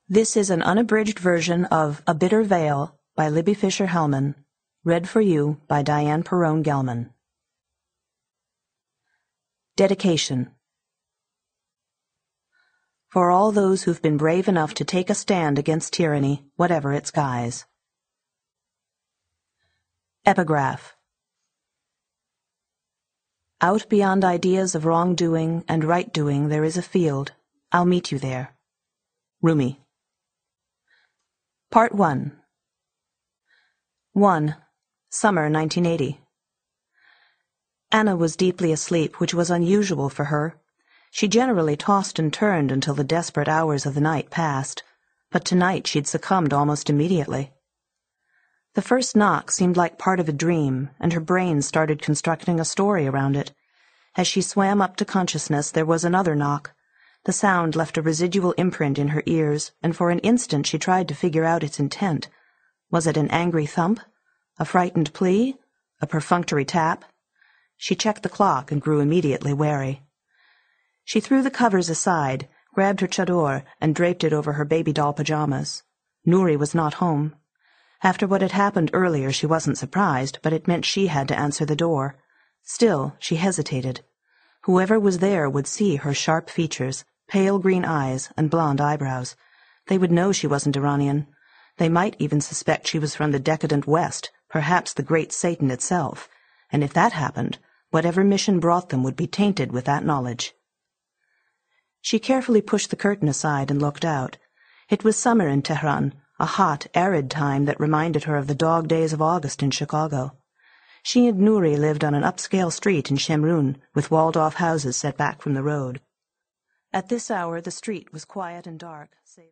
This is an unabridged version of A Bitter Veil by Libby Fisher-Hellman, read for you by Diane Perrone-Gelman. Dedication. For all those who've been brave enough to take a stand against tyranny, whatever its guise. Epigraph. Out beyond ideas of wrongdoing and right-doing there is a field. I'll meet you there. Rumi. Part 1. 1. Summer 1980. Anna was deeply asleep, which was unusual for her. She generally tossed and turned until the desperate hours of the night passed, but tonight she'd succumbed almost immediately. The first knock seemed like part of a dream, and her brain started constructing a story around it. As she swam up to consciousness, there was another knock. The sound left a residual imprint in her ears, and for an instant she tried to figure out its intent. Was it an angry thump? A frightened plea? A perfunctory tap? She checked the clock and grew immediately wary. She threw the covers aside, grabbed her chador, and draped it over her baby doll pajamas. Nouri was not home. After what had happened earlier, she wasn't surprised, but it meant she had to answer the door. Still, she hesitated. Whoever was there would see her sharp features, pale green eyes, and blonde eyebrows. They would know she wasn't Iranian. They might even suspect she was from the decadent West, perhaps the great Satan itself. And if that happened, whatever mission brought them would be tainted with that knowledge. She carefully pushed the curtain aside and looked out. It was summer in Tehran, a hot, arid time that reminded her of the dog days of August in Chicago. She and Nouri lived on an upscale street in Shemrun, with walled-off houses set back from the road. At this hour the street was quiet and dark, save